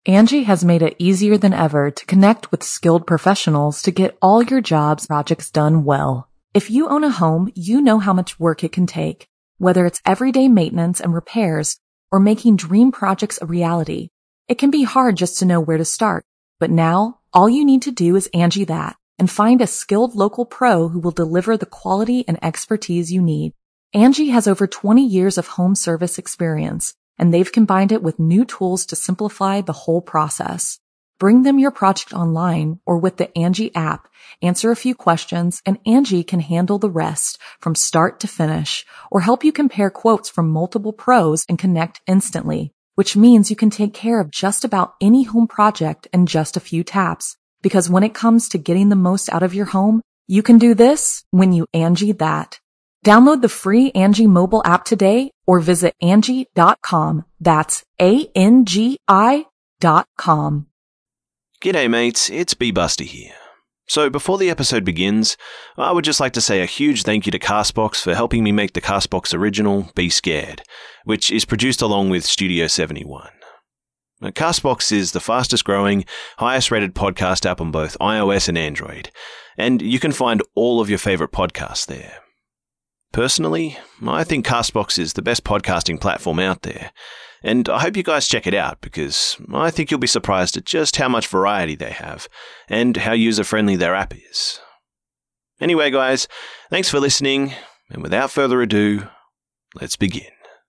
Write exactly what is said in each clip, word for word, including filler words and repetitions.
Angie has made it easier than ever to connect with skilled professionals to get all your jobs projects done well. If you own a home, you know how much work it can take, whether it's everyday maintenance and repairs or making dream projects a reality. It can be hard just to know where to start, but now all you need to do is Angie that and find a skilled local pro who will deliver the quality and expertise you need. Angie has over twenty years of home service experience, and they've combined it with new tools to simplify the whole process. Bring them your project online or with the Angie app, answer a few questions, and Angie can handle the rest from start to finish, or help you compare quotes from multiple pros and connect instantly, which means you can take care of just about any home project in just a few taps. Because when it comes to getting the most out of your home, you can do this when you Angie that. Download the free Angie mobile app today or visit Angie dot com. That's A N G I dot com. G'day mates, it's B-Buster here. So before the episode begins, I would just like to say a huge thank you to Castbox for helping me make the Castbox original, Be Scared, which is produced along with Studio seventy-one. Now, Castbox is the fastest growing, highest rated podcast app on both iOS and Android, and you can find all of your favorite podcasts there. Personally, I think Castbox is the best podcasting platform out there, and I hope you guys check it out because I think you'll be surprised at just how much variety they have and how user-friendly their app is. Anyway, guys, thanks for listening, and without further ado, let's begin.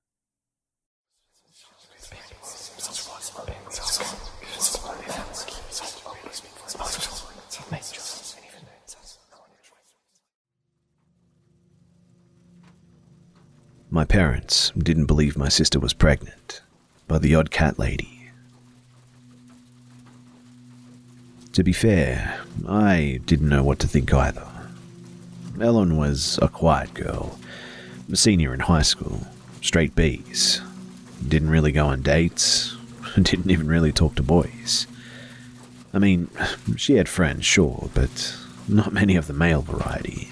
My parents didn't believe my sister was pregnant by the odd cat lady. To be fair, I didn't know what to think either. Ellen was a quiet girl, a senior in high school, straight B's, didn't really go on dates, didn't even really talk to boys. I mean, she had friends, sure, but not many of the male variety.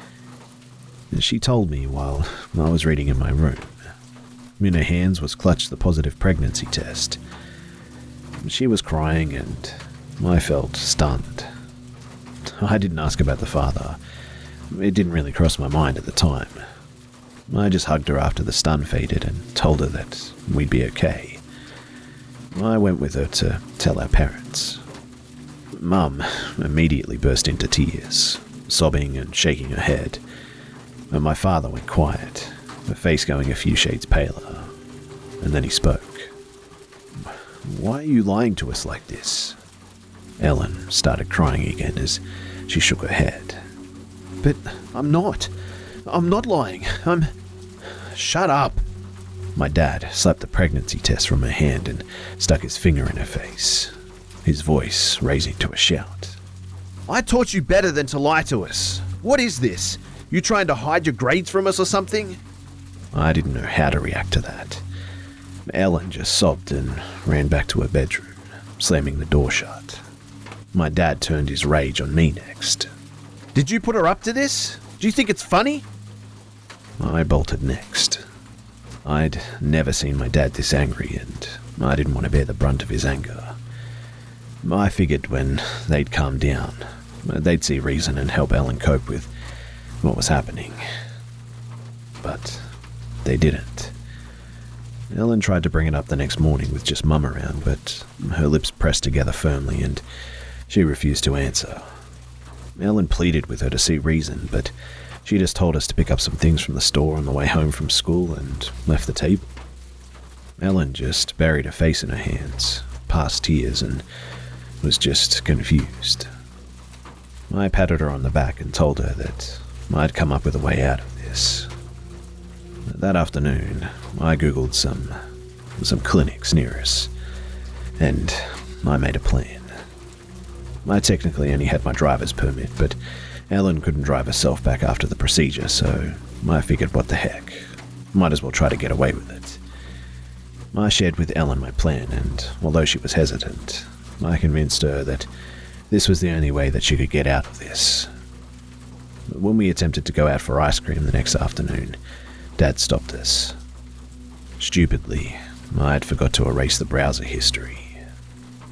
She told me while I was reading in my room. In her hands was clutched the positive pregnancy test. She was crying and I felt stunned. I didn't ask about the father. It didn't really cross my mind at the time. I just hugged her after the stun faded and told her that we'd be okay. I went with her to tell our parents. Mum immediately burst into tears, sobbing and shaking her head. And my father went quiet, her face going a few shades paler, and then he spoke. "Why are you lying to us like this?" Ellen started crying again as she shook her head. "But I'm not. I'm not lying. I'm..." "Shut up!" My dad slapped the pregnancy test from her hand and stuck his finger in her face, his voice raising to a shout. "I taught you better than to lie to us. What is this? You trying to hide your grades from us or something?" I didn't know how to react to that. Ellen just sobbed and ran back to her bedroom, slamming the door shut. My dad turned his rage on me next. "Did you put her up to this? Do you think it's funny?" I bolted next. I'd never seen my dad this angry, and I didn't want to bear the brunt of his anger. I figured when they'd calm down, they'd see reason and help Ellen cope with what was happening. But they didn't. Ellen tried to bring it up the next morning with just Mum around, but her lips pressed together firmly and she refused to answer. Ellen pleaded with her to see reason, but she just told us to pick up some things from the store on the way home from school and left the table. Ellen just buried her face in her hands, past tears, and was just confused. I patted her on the back and told her that I'd come up with a way out of this. That afternoon, I googled some some clinics near us, and I made a plan. I technically only had my driver's permit, but Ellen couldn't drive herself back after the procedure, so I figured what the heck, might as well try to get away with it. I shared with Ellen my plan, and although she was hesitant, I convinced her that this was the only way that she could get out of this. When we attempted to go out for ice cream the next afternoon, Dad stopped us. Stupidly, I had forgot to erase the browser history.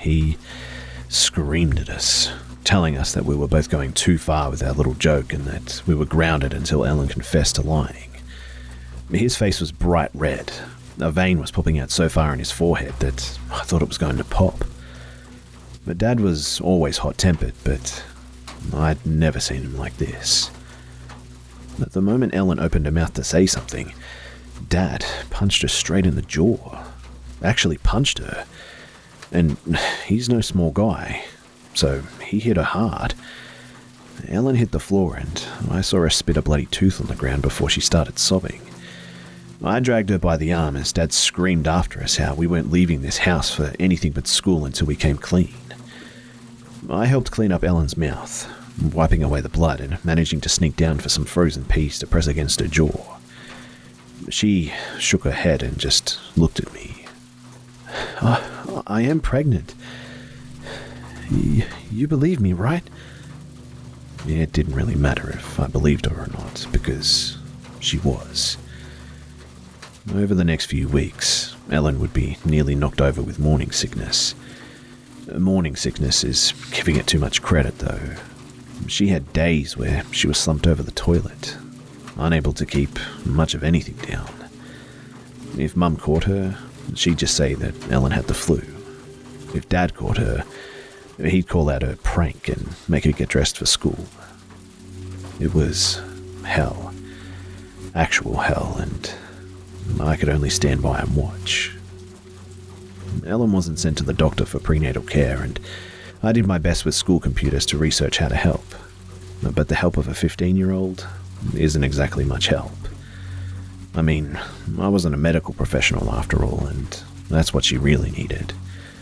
he screamed at us, telling us that we were both going too far with our little joke and that we were grounded until Ellen confessed to lying. His face was bright red. A vein was popping out so far in his forehead that I thought it was going to pop. My dad was always hot-tempered, but I'd never seen him like this. At the moment Ellen opened her mouth to say something, Dad punched her straight in the jaw. Actually punched her. And he's no small guy, so he hit her hard. Ellen hit the floor and I saw her spit a bloody tooth on the ground before she started sobbing. I dragged her by the arm as Dad screamed after us how we weren't leaving this house for anything but school until we came clean. I helped clean up Ellen's mouth, wiping away the blood and managing to sneak down for some frozen peas to press against her jaw. She shook her head and just looked at me. Oh, I am pregnant. Y- you believe me, right? It didn't really matter if I believed her or not, because she was. Over the next few weeks, Ellen would be nearly knocked over with morning sickness. Morning sickness is giving it too much credit, though. She had days where she was slumped over the toilet, unable to keep much of anything down. If Mum caught her, she'd just say that Ellen had the flu. If Dad caught her, he'd call out her prank and make her get dressed for school. It was hell. Actual hell, and I could only stand by and watch. Ellen wasn't sent to the doctor for prenatal care, and I did my best with school computers to research how to help. But the help of a fifteen-year-old isn't exactly much help. I mean, I wasn't a medical professional after all, and that's what she really needed.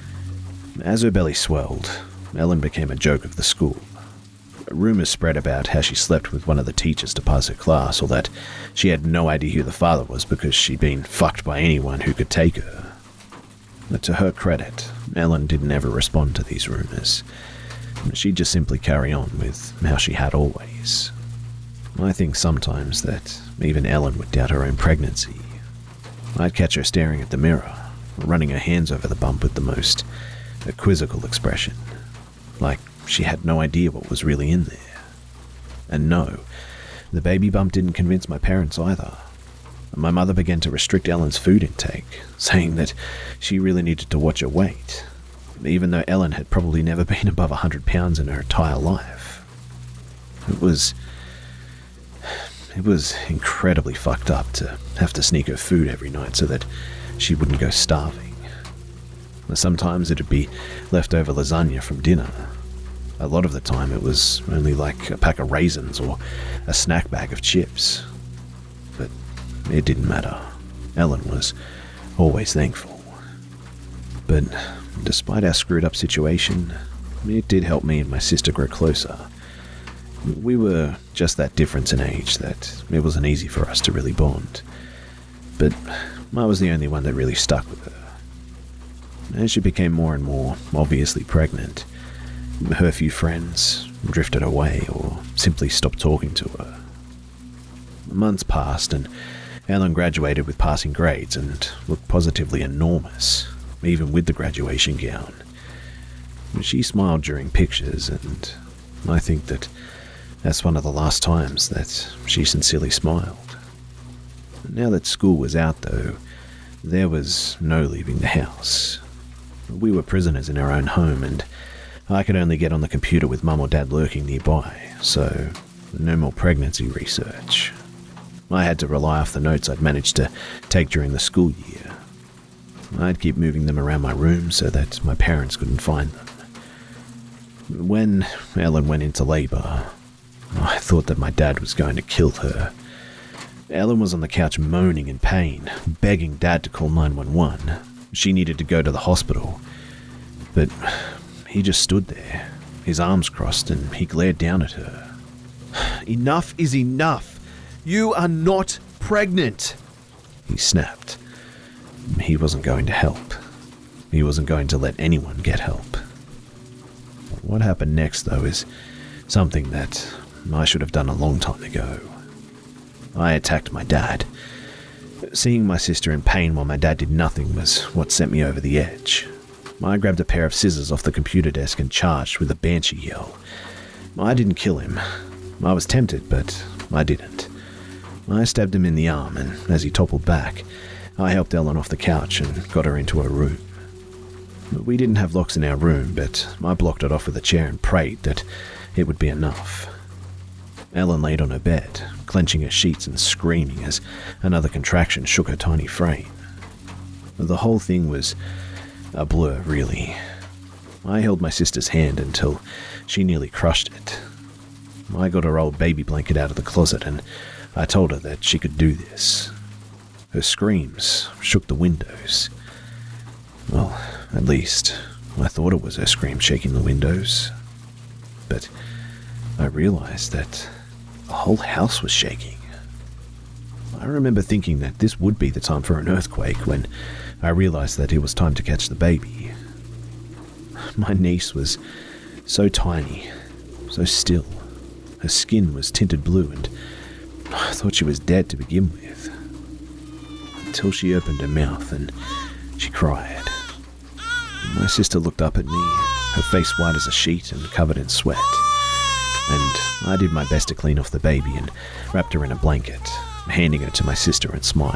As her belly swelled, Ellen became a joke of the school. Rumours spread about how she slept with one of the teachers to pass her class, or that she had no idea who the father was because she'd been fucked by anyone who could take her. But to her credit, Ellen didn't ever respond to these rumours. She'd just simply carry on with how she had always. I think sometimes that even Ellen would doubt her own pregnancy. I'd catch her staring at the mirror, running her hands over the bump with the most a quizzical expression, like she had no idea what was really in there. And no, the baby bump didn't convince my parents either. My mother began to restrict Ellen's food intake, saying that she really needed to watch her weight, even though Ellen had probably never been above one hundred pounds in her entire life. It was... It was incredibly fucked up to have to sneak her food every night so that she wouldn't go starving. Sometimes it'd be leftover lasagna from dinner. A lot of the time it was only like a pack of raisins or a snack bag of chips. But it didn't matter. Ellen was always thankful. But despite our screwed up situation, it did help me and my sister grow closer. We were just that difference in age that it wasn't easy for us to really bond. But I was the only one that really stuck with her. As she became more and more obviously pregnant, her few friends drifted away or simply stopped talking to her. Months passed and Ellen graduated with passing grades and looked positively enormous, even with the graduation gown. She smiled during pictures, and I think that that's one of the last times that she sincerely smiled. Now that school was out, though, there was no leaving the house. We were prisoners in our own home, and I could only get on the computer with Mum or Dad lurking nearby, so no more pregnancy research. I had to rely off the notes I'd managed to take during the school year. I'd keep moving them around my room so that my parents couldn't find them. When Ellen went into labour, I thought that my dad was going to kill her. Ellen was on the couch moaning in pain, begging Dad to call nine one one. She needed to go to the hospital. But he just stood there, his arms crossed, and he glared down at her. "Enough is enough! You are not pregnant!" he snapped. He wasn't going to help. He wasn't going to let anyone get help. What happened next, though, is something that I should have done a long time ago. I attacked my dad. Seeing my sister in pain while my dad did nothing was what sent me over the edge. I grabbed a pair of scissors off the computer desk and charged with a banshee yell. I didn't kill him. I was tempted, but I didn't. I stabbed him in the arm, and as he toppled back, I helped Ellen off the couch and got her into her room. We didn't have locks in our room, but I blocked it off with a chair and prayed that it would be enough. Ellen laid on her bed, clenching her sheets and screaming as another contraction shook her tiny frame. The whole thing was a blur, really. I held my sister's hand until she nearly crushed it. I got her old baby blanket out of the closet and I told her that she could do this. Her screams shook the windows. Well, at least I thought it was her scream shaking the windows. But I realized that the whole house was shaking. I remember thinking that this would be the time for an earthquake when I realized that it was time to catch the baby. My niece was so tiny, so still. Her skin was tinted blue and I thought she was dead to begin with. Until she opened her mouth and she cried. My sister looked up at me, her face white as a sheet and covered in sweat. And I did my best to clean off the baby and wrapped her in a blanket, handing her to my sister and smiled.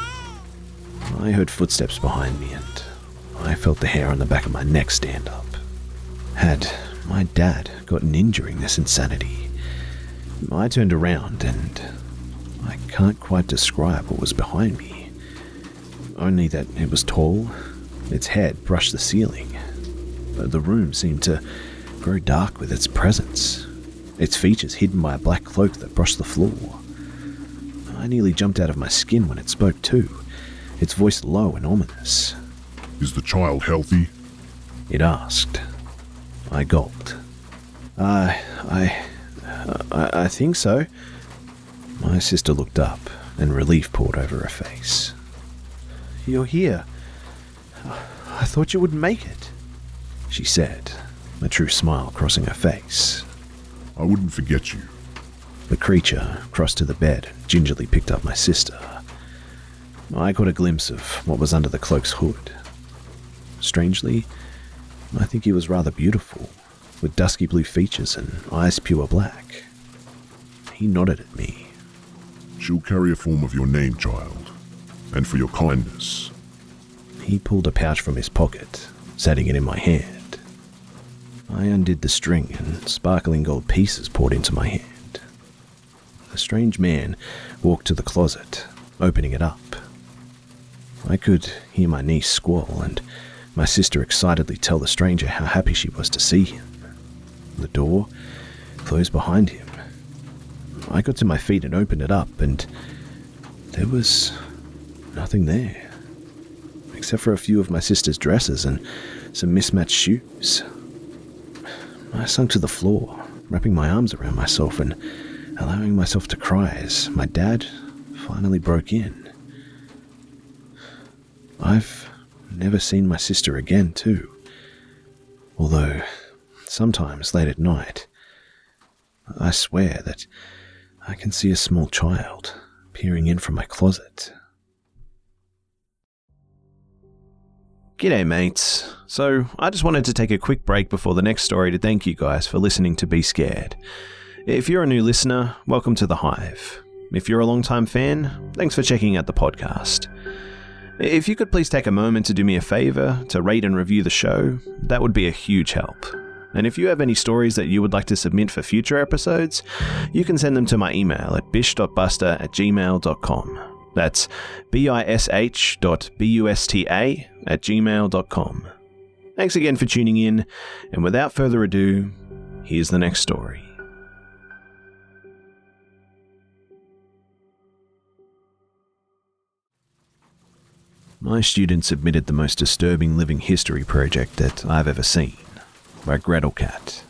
I heard footsteps behind me and I felt the hair on the back of my neck stand up. Had my dad gotten injured during this insanity? I turned around and I can't quite describe what was behind me. Only that it was tall, its head brushed the ceiling. The room seemed to grow dark with its presence, its features hidden by a black cloak that brushed the floor. I nearly jumped out of my skin when it spoke too, its voice low and ominous. "Is the child healthy?" It asked. I gulped. I, I, I, I think so. My sister looked up, and relief poured over her face. "You're here. I thought you wouldn't make it," she said, a true smile crossing her face. "I wouldn't forget you." The creature crossed to the bed and gingerly picked up my sister. I caught a glimpse of what was under the cloak's hood. Strangely, I think he was rather beautiful, with dusky blue features and eyes pure black. He nodded at me. "She'll carry a form of your name, child, and for your kindness." He pulled a pouch from his pocket, setting it in my hand. I undid the string and sparkling gold pieces poured into my hand. A strange man walked to the closet, opening it up. I could hear my niece squall and my sister excitedly tell the stranger how happy she was to see him. The door closed behind him. I got to my feet and opened it up, and there was nothing there, except for a few of my sister's dresses and some mismatched shoes. I sunk to the floor, wrapping my arms around myself and allowing myself to cry as my dad finally broke in. I've never seen my sister again, too. Although, sometimes late at night, I swear that I can see a small child peering in from my closet. G'day mates. So, I just wanted to take a quick break before the next story to thank you guys for listening to Be Scared. If you're a new listener, welcome to The Hive. If you're a long-time fan, thanks for checking out the podcast. If you could please take a moment to do me a favour to rate and review the show, that would be a huge help. And if you have any stories that you would like to submit for future episodes, you can send them to my email at bish dot buster at gmail dot com. That's bish dot busta at gmail dot com. Thanks again for tuning in, and without further ado, here's the next story. My student submitted the most disturbing living history project that I've ever seen, by Gretelcat.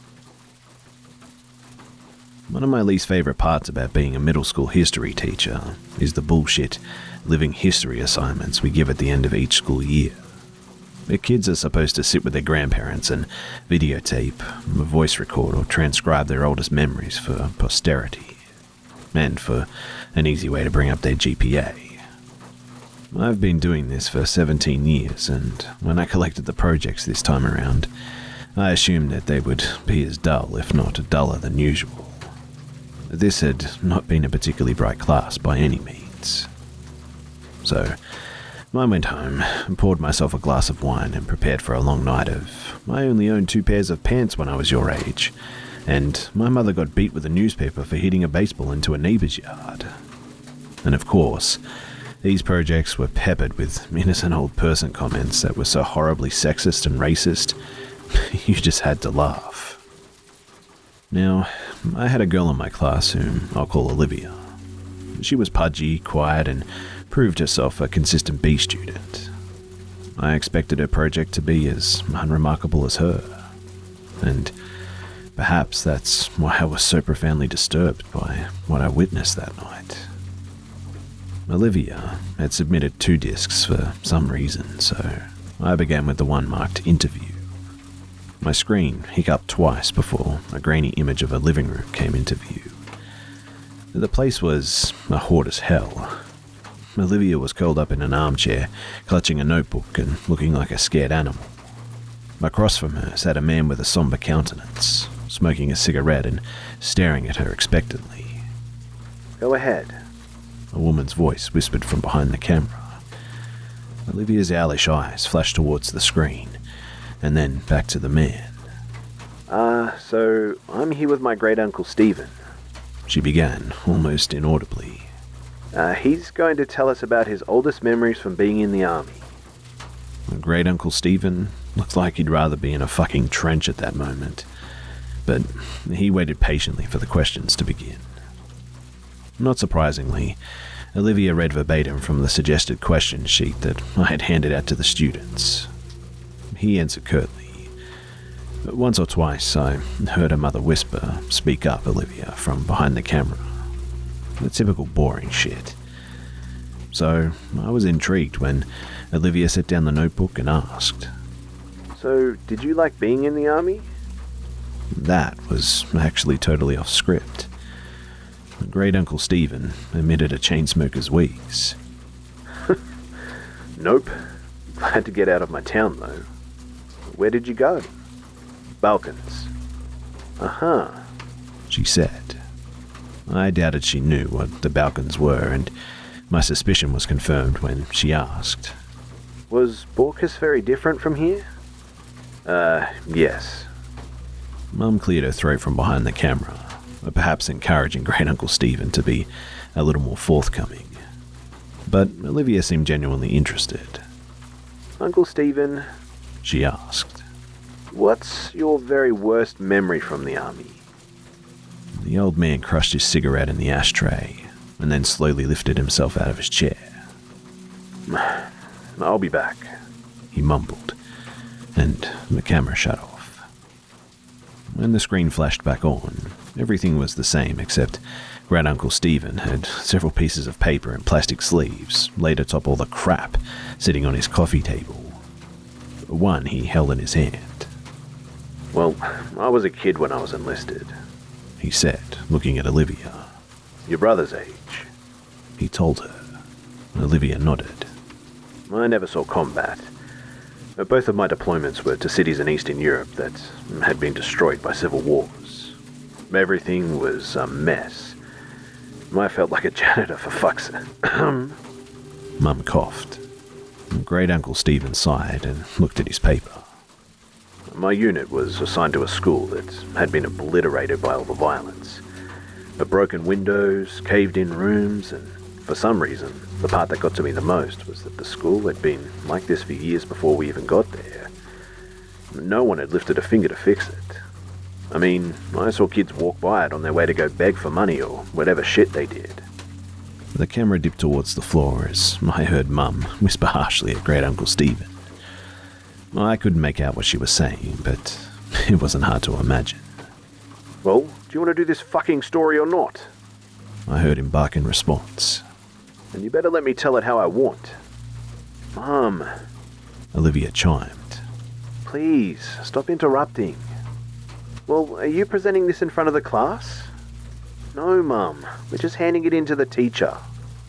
One of my least favourite parts about being a middle school history teacher is the bullshit living history assignments we give at the end of each school year. The kids are supposed to sit with their grandparents and videotape, voice record or transcribe their oldest memories for posterity, and for an easy way to bring up their G P A. I've been doing this for seventeen years, and when I collected the projects this time around, I assumed that they would be as dull, if not duller than usual. This had not been a particularly bright class by any means. So, I went home and poured myself a glass of wine and prepared for a long night of, I only owned two pairs of pants when I was your age, and my mother got beat with a newspaper for hitting a baseball into a neighbour's yard. And of course, these projects were peppered with innocent old person comments that were so horribly sexist and racist, you just had to laugh. Now, I had a girl in my class whom I'll call Olivia. She was pudgy, quiet, and proved herself a consistent B student. I expected her project to be as unremarkable as her, and perhaps that's why I was so profoundly disturbed by what I witnessed that night. Olivia had submitted two discs for some reason, so I began with the one marked interview. My screen hiccuped twice before a grainy image of a living room came into view. The place was a horde as hell. Olivia was curled up in an armchair, clutching a notebook and looking like a scared animal. Across from her sat a man with a somber countenance, smoking a cigarette and staring at her expectantly. "Go ahead," a woman's voice whispered from behind the camera. Olivia's owlish eyes flashed towards the screen, and then back to the man. Uh, so I'm here with my great-uncle Stephen," she began, almost inaudibly. Uh, he's going to tell us about his oldest memories from being in the army. Great-uncle Stephen looked like he'd rather be in a fucking trench at that moment, but he waited patiently for the questions to begin. Not surprisingly, Olivia read verbatim from the suggested question sheet that I had handed out to the students. He answered curtly. Once or twice I heard her mother whisper, "Speak up, Olivia," from behind the camera. The typical boring shit. So I was intrigued when Olivia set down the notebook and asked, "So, did you like being in the army?" That was actually totally off script. Great-uncle Stephen emitted a chain-smoker's wheeze. "Nope. Glad to get out of my town, though. Where did you go?" "Balkans." "Uh-huh," she said. I doubted she knew what the Balkans were, and my suspicion was confirmed when she asked, "Was Borkus very different from here?" Uh, yes." Mum cleared her throat from behind the camera, perhaps encouraging Great-uncle Stephen to be a little more forthcoming. But Olivia seemed genuinely interested. "Uncle Stephen," she asked, "what's your very worst memory from the army?" The old man crushed his cigarette in the ashtray, and then slowly lifted himself out of his chair. "I'll be back," he mumbled, and the camera shut off. When the screen flashed back on, everything was the same except Great-uncle Stephen had several pieces of paper and plastic sleeves laid atop all the crap sitting on his coffee table. One he held in his hand. "Well, I was a kid when I was enlisted," he said, looking at Olivia. "Your brother's age," he told her. Olivia nodded. "I never saw combat. Both of my deployments were to cities in Eastern Europe that had been destroyed by civil wars. Everything was a mess. I felt like a janitor, for fuck's sake." Mum coughed. Great-uncle Stephen sighed and looked at his paper. "My unit was assigned to a school that had been obliterated by all the violence. The broken windows, caved-in rooms, and for some reason, the part that got to me the most was that the school had been like this for years before we even got there. No one had lifted a finger to fix it. I mean, I saw kids walk by it on their way to go beg for money or whatever shit they did." The camera dipped towards the floor as I heard Mum whisper harshly at Great-uncle Stephen. I couldn't make out what she was saying, but it wasn't hard to imagine. "Well, do you want to do this fucking story or not?" I heard him bark in response. "And you better let me tell it how I want." "Mum," Olivia chimed. "Please, stop interrupting." "Well, are you presenting this in front of the class?" "No, Mum. We're just handing it in to the teacher."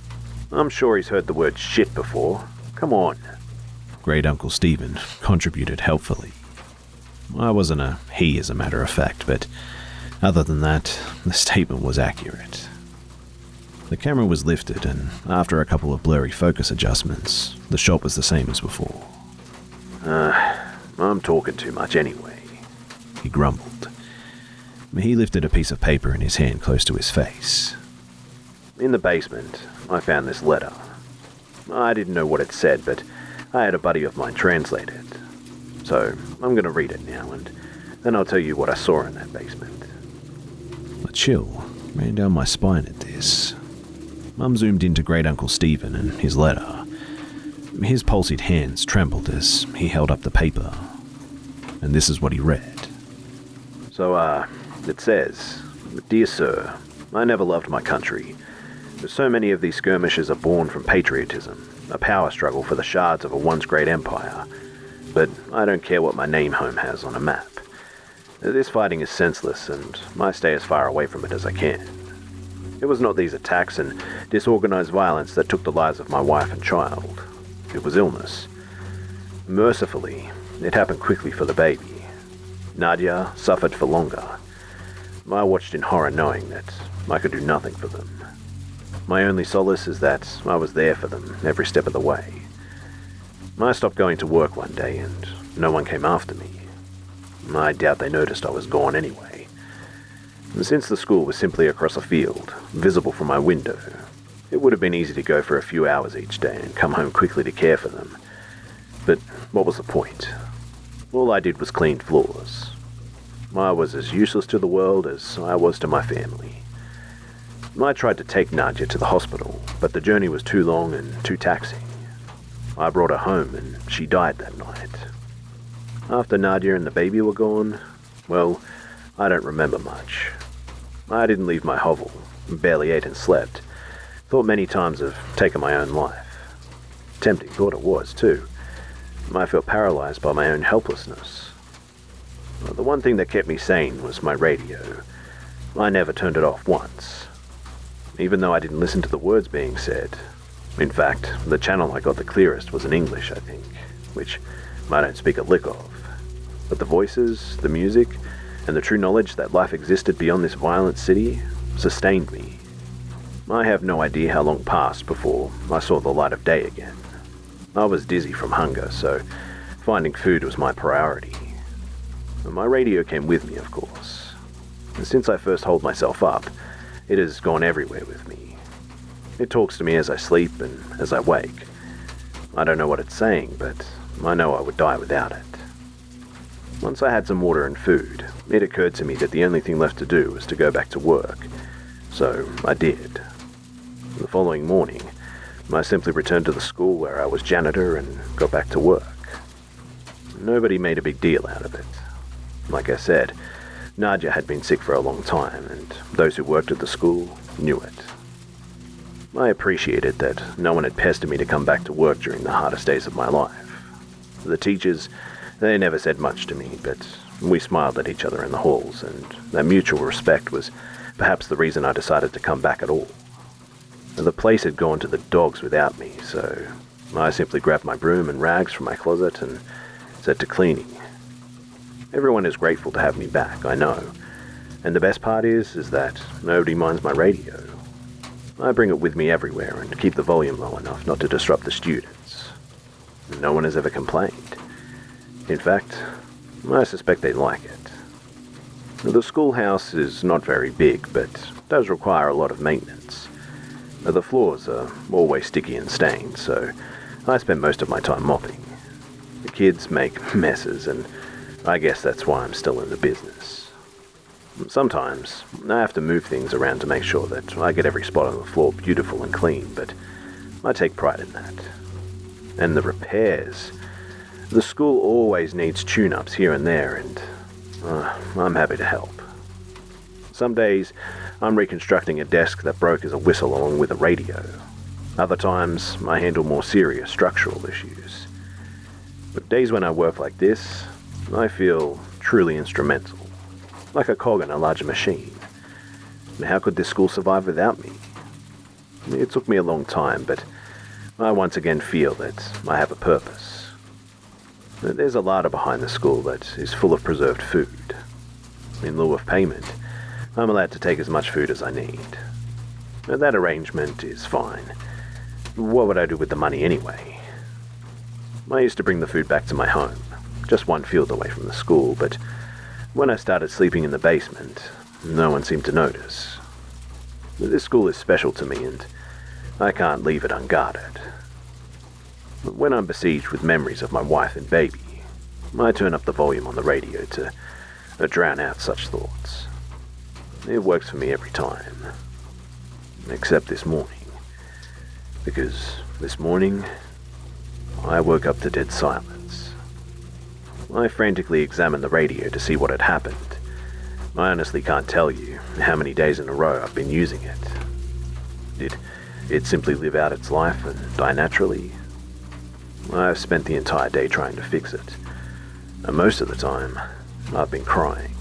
I'm sure he's heard the word shit before. Come on. Great Uncle Stephen contributed helpfully. I wasn't a he, as a matter of fact, but other than that, the statement was accurate. The camera was lifted, and after a couple of blurry focus adjustments, the shot was the same as before. Uh, I'm talking too much anyway, he grumbled. He lifted a piece of paper in his hand close to his face. In the basement, I found this letter. I didn't know what it said, but I had a buddy of mine translate it. So I'm going to read it now, and then I'll tell you what I saw in that basement. A chill ran down my spine at this. Mum zoomed into Great Uncle Stephen and his letter. His palsied hands trembled as he held up the paper. And this is what he read. So, uh, it says, Dear Sir, I never loved my country. So many of these skirmishes are born from patriotism, a power struggle for the shards of a once great empire. But I don't care what my name home has on a map. This fighting is senseless, and I stay as far away from it as I can. It was not these attacks and disorganized violence that took the lives of my wife and child. It was illness. Mercifully, it happened quickly for the baby. Nadia suffered for longer. I watched in horror knowing that I could do nothing for them. My only solace is that I was there for them every step of the way. I stopped going to work one day and no one came after me. I doubt they noticed I was gone anyway. Since the school was simply across a field, visible from my window, it would have been easy to go for a few hours each day and come home quickly to care for them. But what was the point? All I did was clean floors. I was as useless to the world as I was to my family. I tried to take Nadia to the hospital, but the journey was too long and too taxing. I brought her home and she died that night. After Nadia and the baby were gone, well, I don't remember much. I didn't leave my hovel, barely ate and slept. Thought many times of taking my own life. Tempting thought it was, too. I felt paralyzed by my own helplessness. The one thing that kept me sane was my radio. I never turned it off once. Even though I didn't listen to the words being said. In fact, the channel I got the clearest was in English, I think, which I don't speak a lick of. But the voices, the music, and the true knowledge that life existed beyond this violent city sustained me. I have no idea how long passed before I saw the light of day again. I was dizzy from hunger, so finding food was my priority. My radio came with me, of course. And since I first holed myself up, it has gone everywhere with me. It talks to me as I sleep and as I wake. I don't know what it's saying, but I know I would die without it. Once I had some water and food, it occurred to me that the only thing left to do was to go back to work. So I did. The following morning, I simply returned to the school where I was janitor and got back to work. Nobody made a big deal out of it. Like I said, Nadia had been sick for a long time, and those who worked at the school knew it. I appreciated that no one had pestered me to come back to work during the hardest days of my life. The teachers, they never said much to me, but we smiled at each other in the halls, and that mutual respect was perhaps the reason I decided to come back at all. The place had gone to the dogs without me, so I simply grabbed my broom and rags from my closet and set to cleaning. Everyone is grateful to have me back, I know, and the best part is, is that nobody minds my radio. I bring it with me everywhere and keep the volume low enough not to disrupt the students. No one has ever complained. In fact, I suspect they like it. The schoolhouse is not very big, but does require a lot of maintenance. The floors are always sticky and stained, so I spend most of my time mopping. The kids make messes, and I guess that's why I'm still in the business. Sometimes I have to move things around to make sure that I get every spot on the floor beautiful and clean, but I take pride in that. And the repairs. The school always needs tune-ups here and there, and uh, I'm happy to help. Some days, I'm reconstructing a desk that broke as a whistle along with a radio. Other times, I handle more serious structural issues. But days when I work like this, I feel truly instrumental, like a cog in a larger machine. How could this school survive without me? It took me a long time, but I once again feel that I have a purpose. There's a larder behind the school that is full of preserved food. In lieu of payment, I'm allowed to take as much food as I need. That arrangement is fine. What would I do with the money anyway? I used to bring the food back to my home, just one field away from the school, but when I started sleeping in the basement, no one seemed to notice. This school is special to me, and I can't leave it unguarded. When I'm besieged with memories of my wife and baby, I turn up the volume on the radio to uh, drown out such thoughts. It works for me every time. Except this morning. Because this morning, I woke up to dead silence. I frantically examined the radio to see what had happened. I honestly can't tell you how many days in a row I've been using it. Did it simply live out its life and die naturally? I've spent the entire day trying to fix it, and most of the time, I've been crying.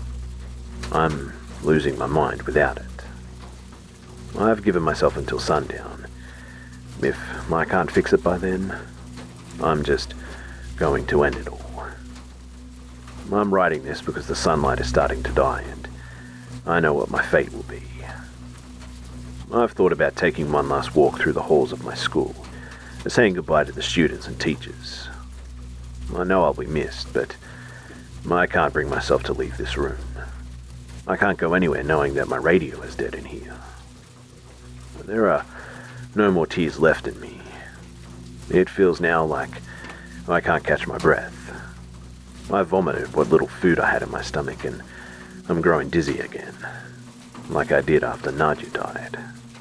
I'm losing my mind without it. I've given myself until sundown. If I can't fix it by then, I'm just going to end it all. I'm writing this because the sunlight is starting to die, and I know what my fate will be. I've thought about taking one last walk through the halls of my school, saying goodbye to the students and teachers. I know I'll be missed, but I can't bring myself to leave this room. I can't go anywhere knowing that my radio is dead in here. There are no more tears left in me. It feels now like I can't catch my breath. I vomited what little food I had in my stomach, and I'm growing dizzy again, like I did after Nadia died.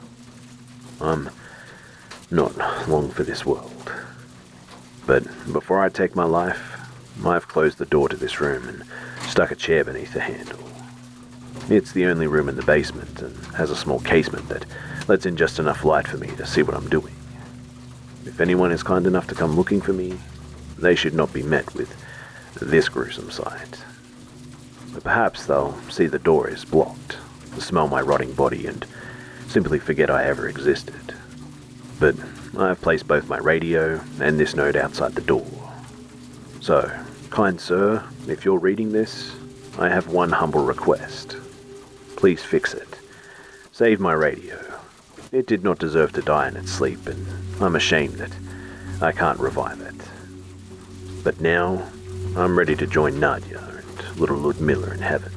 I'm not long for this world. But before I take my life, I've closed the door to this room and stuck a chair beneath the handle. It's the only room in the basement and has a small casement that lets in just enough light for me to see what I'm doing. If anyone is kind enough to come looking for me, they should not be met with this gruesome sight. But perhaps they'll see the door is blocked, smell my rotting body, and simply forget I ever existed. But I've placed both my radio and this note outside the door. So, kind sir, if you're reading this, I have one humble request. Please fix it. Save my radio. It did not deserve to die in its sleep, and I'm ashamed that I can't revive it. But now, I'm ready to join Nadia and little Ludmilla in heaven.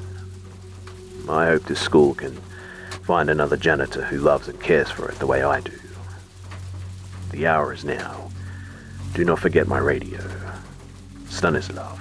I hope this school can find another janitor who loves and cares for it the way I do. The hour is now. Do not forget my radio. Stanislav.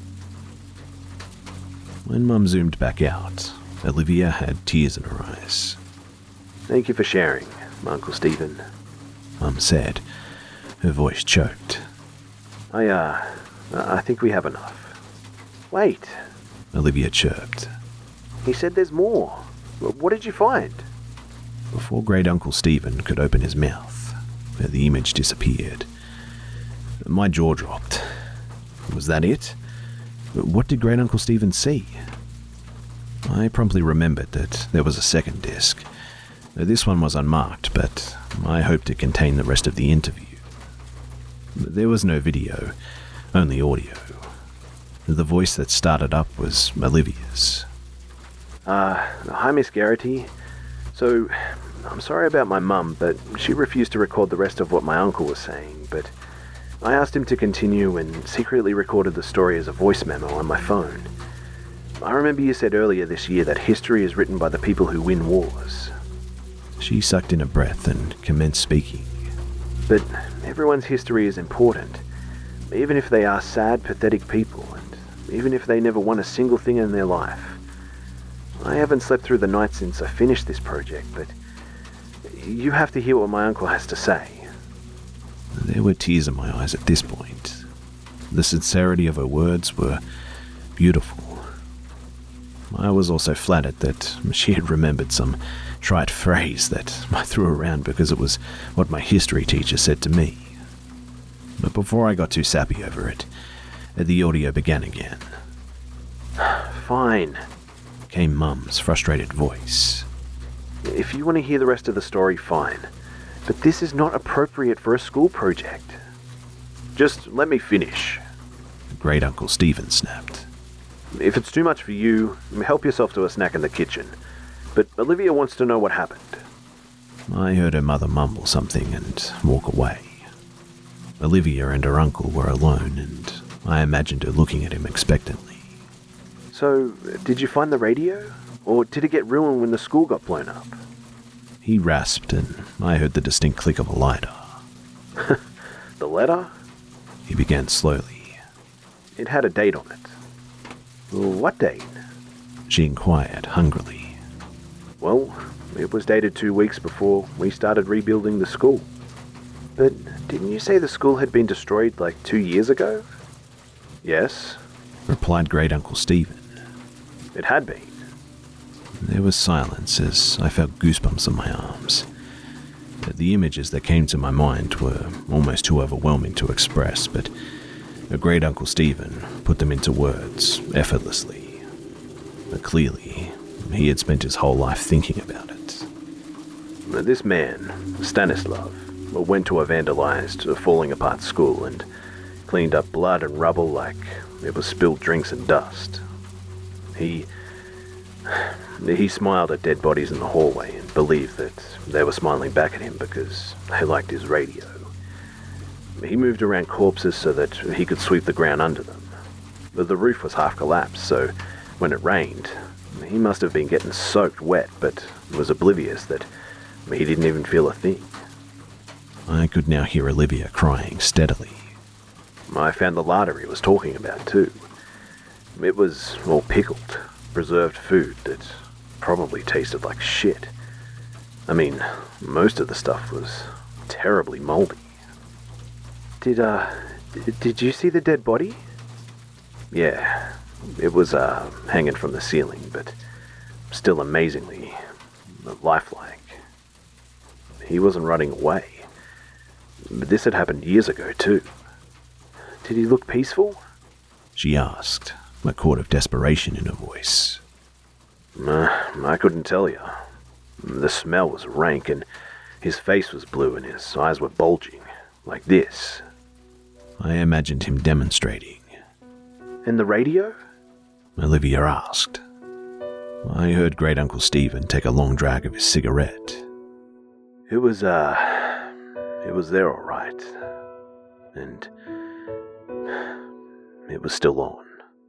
When Mum zoomed back out, Olivia had tears in her eyes. Thank you for sharing, Uncle Stephen. Mum said, her voice choked. I, uh, I think we have enough. Wait. Olivia chirped. He said there's more. What did you find? Before Great Uncle Stephen could open his mouth, the image disappeared. My jaw dropped. Was that it? What did Great Uncle Stephen see? I promptly remembered that there was a second disc. This one was unmarked, but I hoped it contained the rest of the interview. There was no video, only audio. The voice that started up was Olivia's. Uh, hi Miss Garrity. So, I'm sorry about my mum, but she refused to record the rest of what my uncle was saying, but I asked him to continue and secretly recorded the story as a voice memo on my phone. I remember you said earlier this year that history is written by the people who win wars. She sucked in a breath and commenced speaking. But everyone's history is important, even if they are sad, pathetic people, and even if they never won a single thing in their life. I haven't slept through the night since I finished this project, but you have to hear what my uncle has to say. There were tears in my eyes at this point. The sincerity of her words were beautiful. I was also flattered that she had remembered some trite phrase that I threw around because it was what my history teacher said to me. But before I got too sappy over it, the audio began again. Fine, came Mum's frustrated voice. If you want to hear the rest of the story, fine. But this is not appropriate for a school project. Just let me finish. Great Uncle Stephen snapped. If it's too much for you, help yourself to a snack in the kitchen. But Olivia wants to know what happened. I heard her mother mumble something and walk away. Olivia and her uncle were alone, and I imagined her looking at him expectantly. So, did you find the radio? Or did it get ruined when the school got blown up? He rasped, and I heard the distinct click of a lighter. The letter? He began slowly. It had a date on it. What date? She inquired hungrily. Well, it was dated two weeks before we started rebuilding the school. But didn't you say the school had been destroyed like two years ago? Yes, replied Great Uncle Stephen. It had been. There was silence as I felt goosebumps on my arms. The images that came to my mind were almost too overwhelming to express, but Great Uncle Stephen put them into words effortlessly. But clearly, he had spent his whole life thinking about it. This man, Stanislav, went to a vandalized, falling apart school and cleaned up blood and rubble like it was spilled drinks and dust. He... He smiled at dead bodies in the hallway and believed that they were smiling back at him because they liked his radio. He moved around corpses so that he could sweep the ground under them. But the roof was half collapsed, so when it rained, he must have been getting soaked wet, but was oblivious that he didn't even feel a thing. I could now hear Olivia crying steadily. I found the larder he was talking about, too. It was all pickled, preserved food that probably tasted like shit. I mean, most of the stuff was terribly moldy. Did, uh, did you see the dead body? Yeah, it was, uh, hanging from the ceiling, but still amazingly lifelike. He wasn't running away. But this had happened years ago, too. Did he look peaceful? She asked, a chord of desperation in her voice. Uh, I couldn't tell you. The smell was rank, and his face was blue, and his eyes were bulging, like this. I imagined him demonstrating. And the radio? Olivia asked. I heard Great Uncle Stephen take a long drag of his cigarette. It was, uh, it was there all right. And it was still on.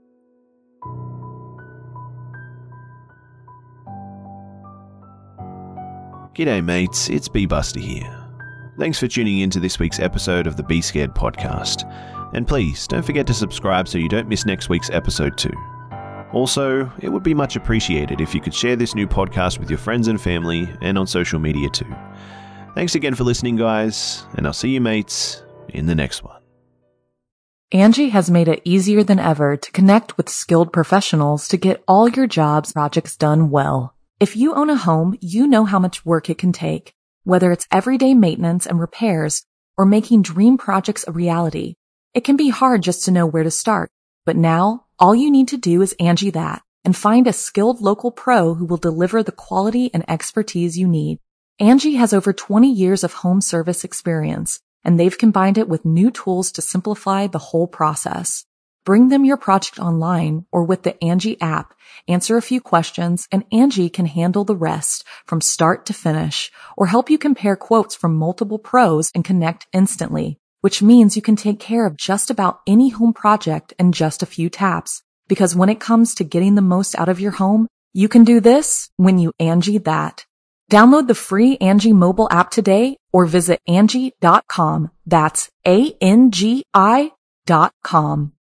G'day mates, it's B-Buster here. Thanks for tuning in to this week's episode of the Be Scared podcast. And please, don't forget to subscribe so you don't miss next week's episode too. Also, it would be much appreciated if you could share this new podcast with your friends and family and on social media too. Thanks again for listening, guys, and I'll see you mates in the next one. Angie has made it easier than ever to connect with skilled professionals to get all your jobs projects done well. If you own a home, you know how much work it can take, whether it's everyday maintenance and repairs or making dream projects a reality. It can be hard just to know where to start, but now all you need to do is Angie that and find a skilled local pro who will deliver the quality and expertise you need. Angie has over twenty years of home service experience, and they've combined it with new tools to simplify the whole process. Bring them your project online or with the Angie app, answer a few questions, and Angie can handle the rest from start to finish, or help you compare quotes from multiple pros and connect instantly, which means you can take care of just about any home project in just a few taps. Because when it comes to getting the most out of your home, you can do this when you Angie that. Download the free Angie mobile app today or visit Angie dot com. That's A N G I dot com.